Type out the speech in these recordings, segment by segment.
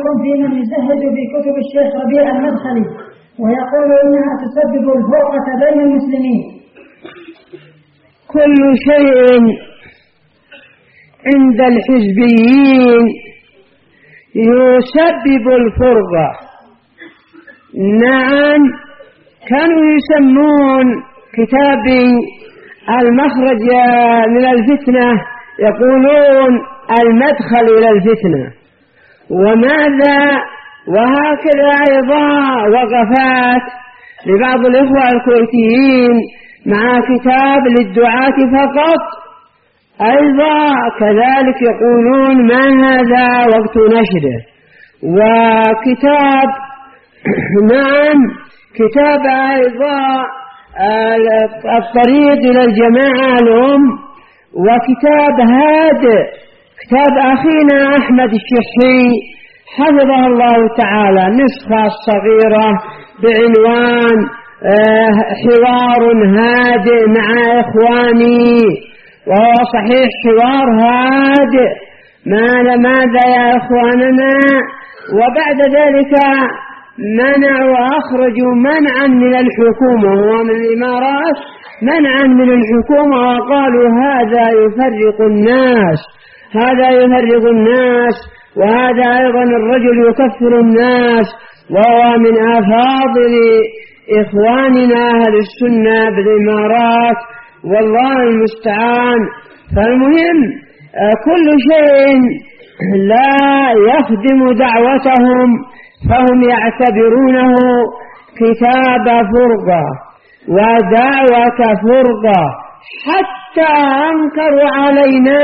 رأيكم في من يزهد بكتب الشيخ ربيع المدخلي ويقول إنها تسبب الفرقة بين المسلمين؟ كل شيء عند الحزبيين يسبب الفرقة. نعم، كانوا يسمون كتابي المخرج من الفتنة يقولون المدخل إلى الفتنة. وماذا؟ وهكذا أيضا وقفات لبعض الإخوة الكويتيين مع كتاب للدعاة فقط أيضا كذلك يقولون ما هذا وقت نشره. وكتاب نعم كتاب أيضا الطريق إلى الجماعة الأم، وكتاب هذا كتاب أخينا أحمد الشحي حفظه الله تعالى نسخة صغيرة بعنوان حوار هادئ مع إخواني، وهو صحيح حوار هادئ. ماذا يا إخواننا؟ وبعد ذلك منعوا وأخرجوا منعا من الحكومة ومن الإمارات منعا من الحكومة، وقالوا هذا يفرق الناس، هذا يفرق الناس، وهذا أيضا الرجل يكفر الناس، وهو من أفاضل إخواننا أهل السنة بالإمارات، والله المستعان. فالمهم كل شيء لا يخدم دعوتهم فهم يعتبرونه كتاب فرقة ودعوة فرقة، حتى أنكروا علينا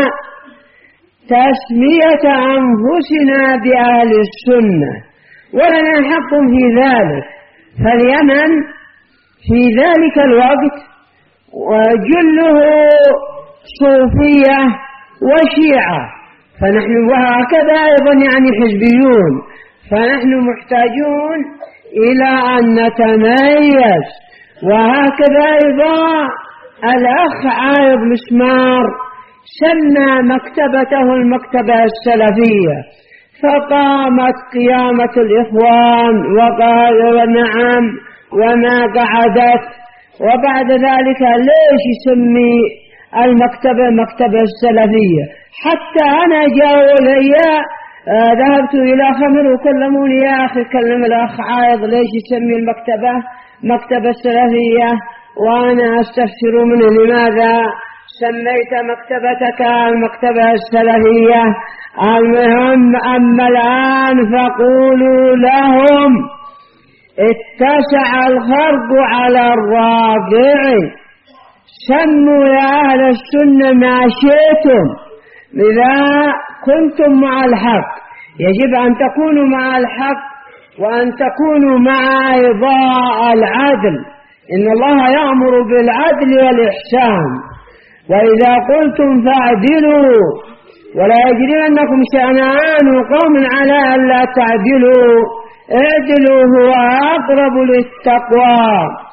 تسمية أنفسنا بأهل السنة، ولنا حق في ذلك. فاليمن في ذلك الوقت وجله صوفية وشيعة، فنحن وهكذا أيضا يعني حزبيون، فنحن محتاجون إلى أن نتميز. وهكذا أيضا الأخ عايض مسمار سمى مكتبته المكتبة السلفية، فقامت قيامة الإخوان وقالوا نعم وما قعدت. وبعد ذلك ليش يسمي المكتبة مكتبة السلفية؟ حتى أنا جاءوا لي ذهبت إلى خمر وكلموني يا أخي كلم الأخ عايض ليش يسمي المكتبة مكتبة السلفية، وأنا أستفسر منه لماذا سميت مكتبتك المكتبة السلفية. المهم أما الآن فقولوا لهم اتسع الخرق على الراقع، سموا يا أهل السنة ما شئتم، إذا كنتم مع الحق يجب أن تكونوا مع الحق وأن تكونوا مع إضاء العدل، إن الله يأمر بالعدل والإحسان، وإذا قلتم فاعدلوا ولا يجرمنكم شنآن قوم على ألا تعدلوا اعدلوا هو أقرب للتقوى.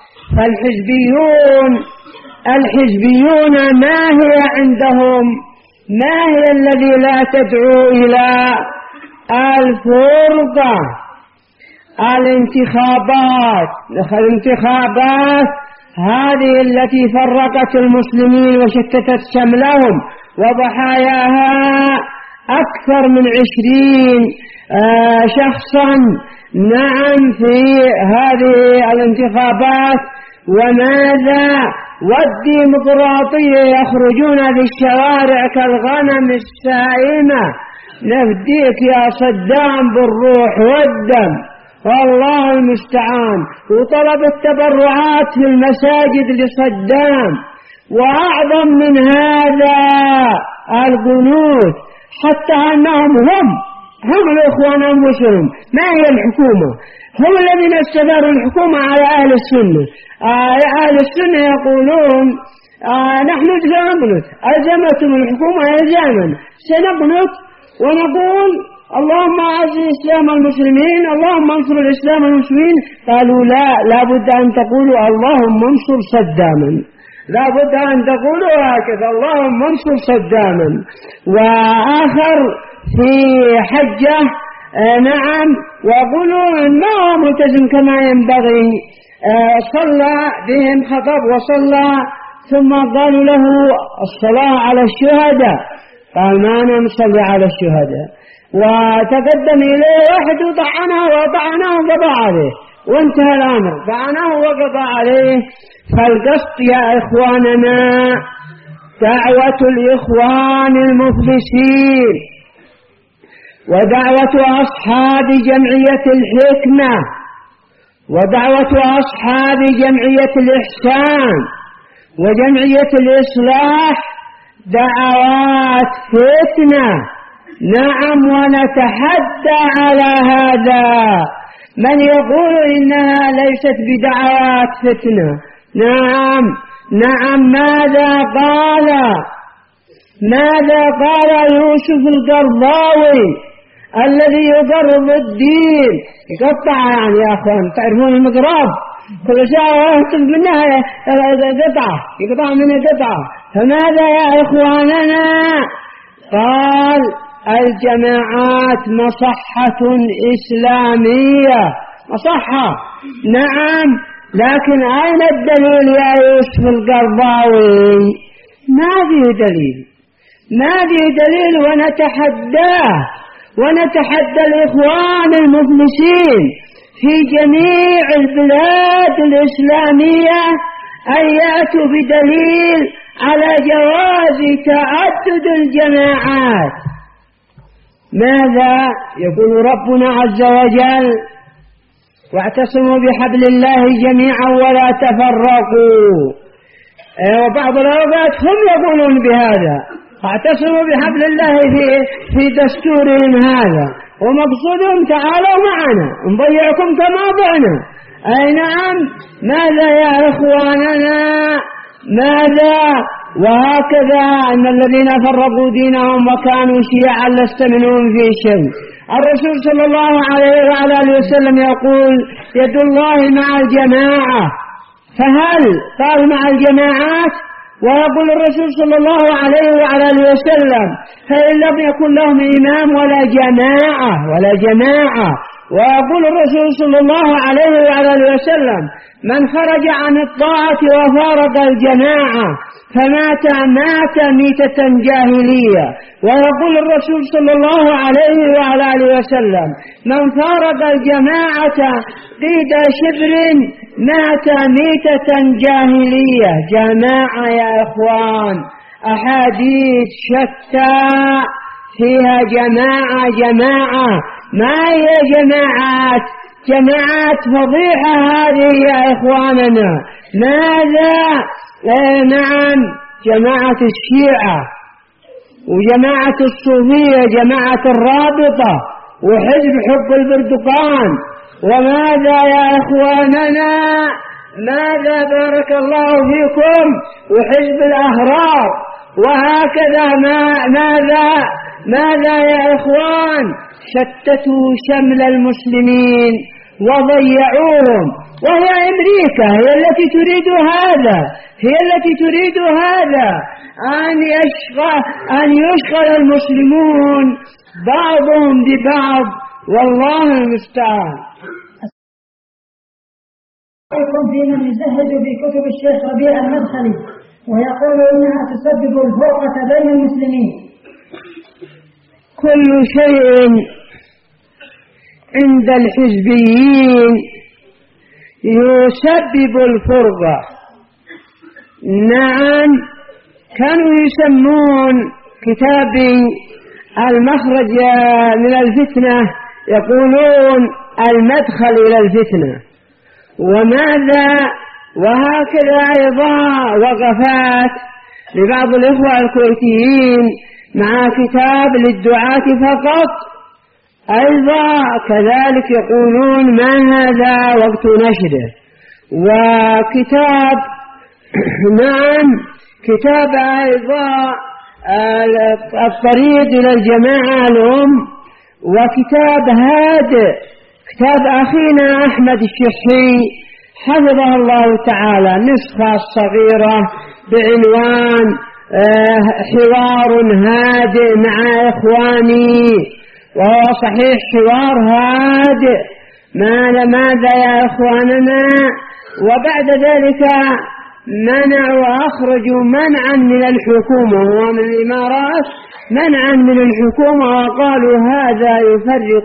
فالحزبيون ما هي عندهم؟ ما هي الذي لا تدعو إلى الفرقة؟ الانتخابات هذه التي فرقت المسلمين وشتتت شملهم، وضحاياها أكثر من 20 شخصا نعم في هذه الانتخابات. وماذا؟ والديمقراطية يخرجون في الشوارع كالغنم السائمة، نفديك يا صدام بالروح والدم، والله المستعان. وطلب التبرعات في المساجد لصدام، وأعظم من هذا القنوت، حتى أنهم هم الإخوان أنفسهم ما هي الحكومة، هم الذين استداروا الحكومة على أهل السنة. أهل السنة يقولون نحن نقنط، ألزمتم الحكومة إلزاما، سنقنط ونقول اللهم أعز الإسلام المسلمين، اللهم انصر الإسلام المسلمين. قالوا لا بد أن تقولوا اللهم انصر صداما، لا بد أن تقولوا هكذا اللهم انصر صداما. وآخر في حجة نعم، ويقولون ما هو ملتزم كما ينبغي. صلى بهم خطب وصلى، ثم قالوا له الصلاة على الشهداء، قال ما أنا مصلي على الشهداء. وتقدم إليه واحد وطعنه وقضى عليه، وانتهى الأمر، طعنه وقضى عليه. فالقصد يا إخواننا دعوة الإخوان المفلسين ودعوة أصحاب جمعية الحكمة ودعوة أصحاب جمعية الإحسان وجمعية الإصلاح دعوات فتنة. نعم، ونتحدى على هذا من يقول إنها ليست بدعوات فتنة. نعم، ماذا قال يوسف القرضاوي الذي يقرض الدين، يقطع يعني يا أخوان، تعرفون المقراب كل شيء يكتب منها يقطع منها قطعة. فماذا يا إخواننا؟ قال الجماعات مصحة إسلامية، مصحة. نعم، لكن أين الدليل يا يوسف القرضاوي؟ ما في دليل، ونتحدى الإخوان المفلسين في جميع البلاد الإسلامية أن يأتوا بدليل على جواز تعدد الجماعات. ماذا يقول ربنا عز وجل؟ واعتصموا بحبل الله جميعا ولا تفرقوا. وبعض الأوقات هم يقولون بهذا، اعتصموا بحبل الله في دستورهم هذا، ومقصودهم تعالوا معنا نضيعكم كما ضعنا. أي نعم، ماذا يا إخواننا؟ ماذا؟ وهكذا أن الذين فرقوا دينهم وكانوا شيعا لست منهم في شيء. الرسول صلى الله عليه وعلى آله وسلم يقول يد الله مع الجماعة، فهل قال مع الجماعات؟ ويقول الرسول صلى الله عليه وعلى آله وسلم فإن لم يكن لهم إمام ولا جماعة. ويقول الرسول صلى الله عليه وعلى آله وسلم من خرج عن الطاعة وفارق الجماعة فمات ميتة جاهلية. ويقول الرسول صلى الله عليه وعلى آله وسلم من فارق الجماعة قيد شبر مات ميتة جاهلية. جماعة يا إخوان، أحاديث شتى فيها جماعة، ما هي جماعات فضيحة هذه يا إخواننا. ماذا؟ نعم، جماعة الشيعة وجماعة الصوفية، جماعة الرابطة وحزب حب البرتقال. وماذا يا إخواننا؟ ماذا بارك الله فيكم؟ وحزب الأحرار. وهكذا ماذا يا إخوان؟ شتتوا شمل المسلمين وضيعوهم. وهي أمريكا هي التي تريد هذا أن يشغل المسلمون بعضهم ببعض، والله المستعان. يكون في من يزهد في كتب الشيخ ربيع المدخلي ويقول إنها تسبب الفرقة بين المسلمين. كل شيء عند الحزبيين يسبب الفرقة. نعم، كانوا يسمون كتابي المخرج من الفتنة، يقولون المدخل إلى الفتنة. وهكذا أيضا وقفات لبعض الإخوة الكويتيين مع كتاب للدعاة فقط، أيضا كذلك يقولون ما هذا وقت نشره. وكتاب كتاب أيضا الطريق إلى الجماعة الأم، وكتاب هادئ، كتاب أخينا أحمد الشحي حفظه الله تعالى، نسخة صغيرة بعنوان حوار هادئ مع إخواني. وهو صحيح حوار هادئ. ماذا يا إخواننا؟ وبعد ذلك منعوا وأخرجوا منعا من الحكومة ومن الإمارات، منعا من الحكومة، وقالوا هذا يفرق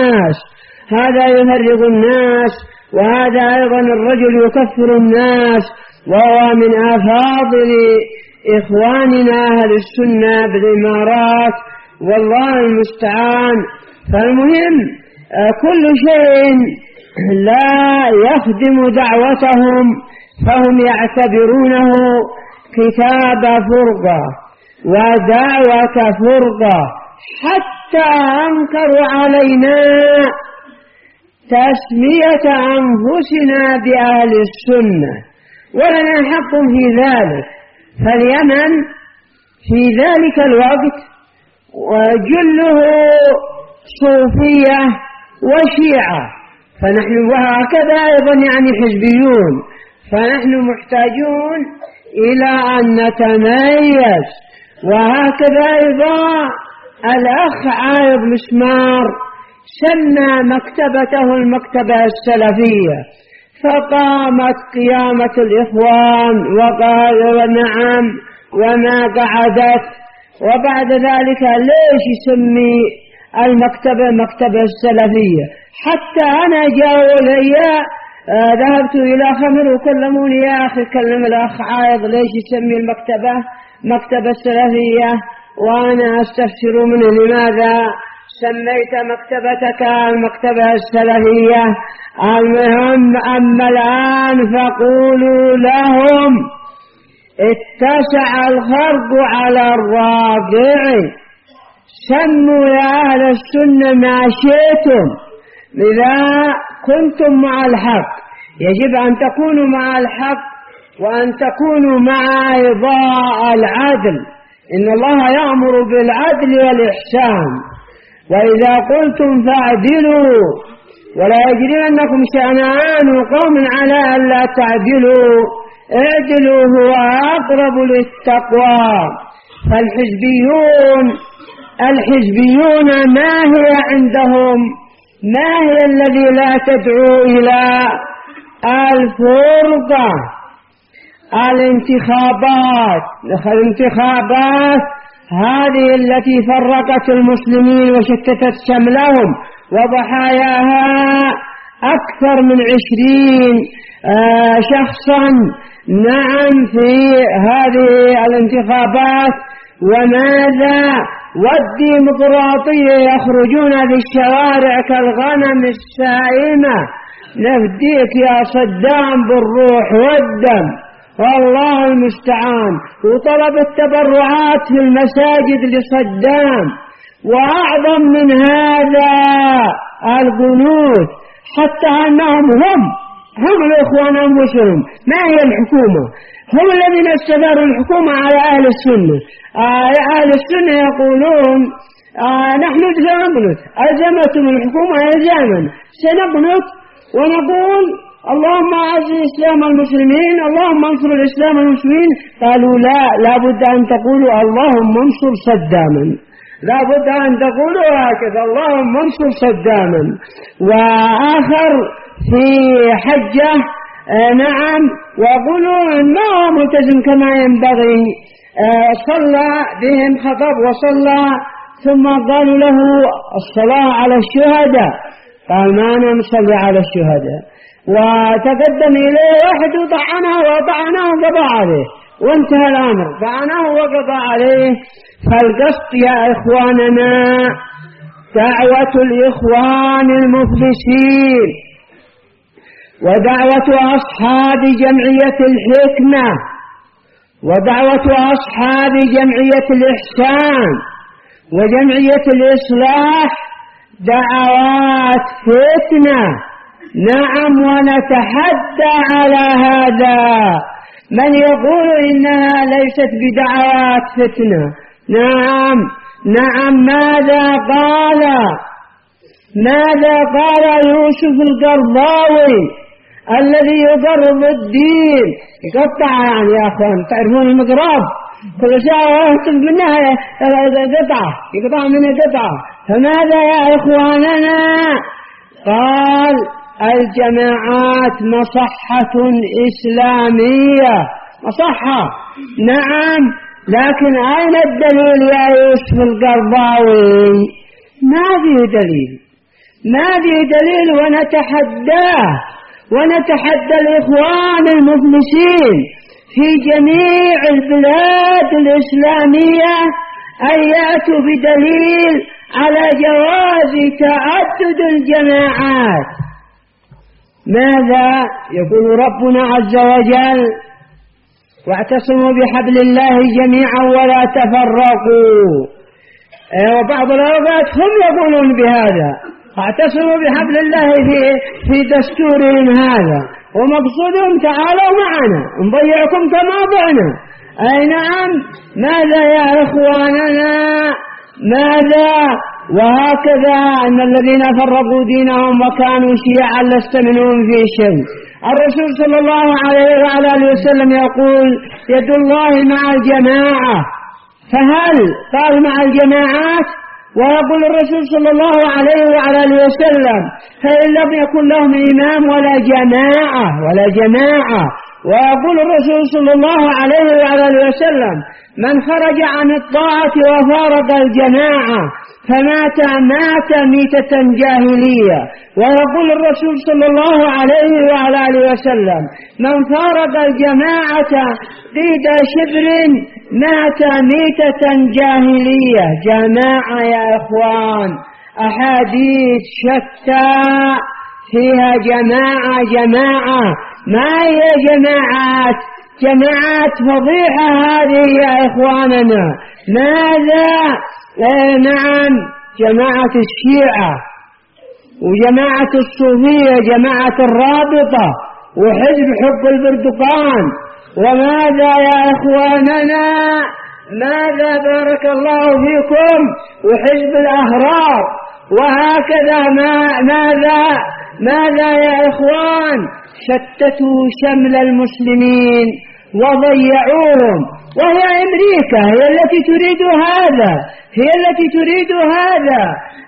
الناس، وهذا أيضا الرجل يكفر الناس، وهو من أفاضل إخواننا أهل السنة بالإمارات، والله المستعان. فالمهم كل شيء لا يخدم دعوتهم فهم يعتبرونه كتاب فرقة ودعوة فرقة، حتى أنكروا علينا تسمية أنفسنا بأهل السنة، ولنا حق في ذلك. فاليمن في ذلك الوقت وجله صوفية وشيعة، فنحن وهكذا أيضا يعني حزبيون، فنحن محتاجون إلى أن نتميز. وهكذا أيضا الأخ عايض مسمار سمى مكتبته المكتبة السلفية، فقامت قيامة الإخوان وقالوا نعم وما قعدت. وبعد ذلك ليش يسمي المكتبة مكتبة السلفية؟ حتى أنا جاءوا لي ذهبت إلى خمر وكلموني يا أخي كلم الأخ عايض ليش يسمي المكتبة مكتبة السلفية، وأنا أستفسر منه لماذا سميت مكتبتك المكتبة السلفية. المهم أما الآن فقولوا لهم اتسع الخرق على الراقع، سموا يا أهل السنة ما شئتم، إذا كنتم مع الحق يجب أن تكونوا مع الحق وأن تكونوا مع إضاء العدل، إن الله يأمر بالعدل والإحسان، وإذا قلتم فاعدلوا ولا يجرمنكم شنآن قوم على ألا تعدلوا اعدلوا هو أقرب للتقوى. فالحزبيون ما هي عندهم؟ ما هي الذي لا تدعو إلى الفرقة؟ الانتخابات هذه التي فرقت المسلمين وشتتت شملهم، وضحاياها أكثر من 20 شخصا نعم في هذه الانتخابات. وماذا؟ والديمقراطية يخرجون في الشوارع كالغنم السائمة، نفديك يا صدام بالروح والدم، والله المستعان. وطلب التبرعات في المساجد لصدام، وأعظم من هذا القنوت، حتى أنهم هم الإخوان أنفسهم ما هي الحكومة، هم الذين استداروا الحكومة على أهل السنة. أهل السنة يقولون نحن سنقنط، ألزمتم الحكومة إلزاما، سنقنط ونقول اللهم أعز الإسلام المسلمين، اللهم انصر الإسلام المسلمين. قالوا لا بد أن تقولوا اللهم انصر صداما، لا بد أن تقولوا هكذا اللهم انصر صداما. وآخر في حجة نعم وقولوا ما هو ملتزم كما ينبغي، صلى بهم خطب وصلى، ثم قالوا له الصلاة على الشهداء، قال ما أنا مصلي على الشهداء، وتقدم إليه واحد وطعنه وقضى عليه، وانتهى الأمر، طعنه وقضى عليه. فالقصد يا إخواننا دعوة الإخوان المفلسين ودعوة أصحاب جمعية الحكمة ودعوة أصحاب جمعية الإحسان وجمعية الإصلاح دعوات فتنة. نعم، ونتحدى على هذا من يقول إنها ليست بدعوات فتنة. نعم ماذا قال يوسف القرضاوي الذي يقرض الدين، يقطع يعني يا أخوان، تعرفون المقراض كل ساعة يكتب منها قطعة، يقطع منها قطعة. فماذا يا إخواننا؟ قال الجماعات مصحة إسلامية، مصحة نعم، لكن أين الدليل يا يوسف القرضاوي؟ ما في دليل، ما في دليل. ونتحدى الإخوان المفلسين في جميع البلاد الإسلامية أن يأتوا بدليل على جواز تعدد الجماعات. ماذا يقول ربنا عز وجل؟ واعتصموا بحبل الله جميعا ولا تفرقوا. وبعض الأوقات هم يقولون بهذا، اعتصموا بحبل الله في دستورهم هذا، ومقصودهم تعالوا معنا نضيعكم كما ضعنا. أي نعم، ماذا يا إخواننا؟ ماذا؟ وهكذا أن الذين فرقوا دينهم وكانوا شيعا لست منهم في شيء. الرسول صلى الله عليه وعلى آله وسلم يقول يد الله مع الجماعة، فهل قال مع الجماعات؟ ويقول الرسول صلى الله عليه وعلى آله وسلم فإن لم يكن لهم إمام ولا جماعة. ويقول الرسول صلى الله عليه وعلى آله وسلم من خرج عن الطاعة وفارق الجماعة فمات ميتة جاهلية. ويقول الرسول صلى الله عليه وعلى آله وسلم من فارق الجماعة قيد شبر مات ميتة جاهلية. جماعة يا إخوان، أحاديث شتى فيها جماعة، ما هي جماعات فضيحة هذه يا إخواننا. ماذا؟ نعم، جماعة الشيعة وجماعة الصوفية، جماعة الرابطة وحزب حب البرتقال. وماذا يا إخواننا؟ ماذا بارك الله فيكم؟ وحزب الأحرار. وهكذا ماذا يا إخوان؟ شتتوا شمل المسلمين وضيعوهم. وهي أمريكا هي التي تريد هذا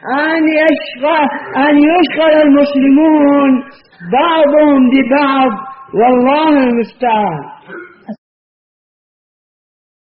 أن يشغل المسلمون بعضهم ببعض، والله المستعان.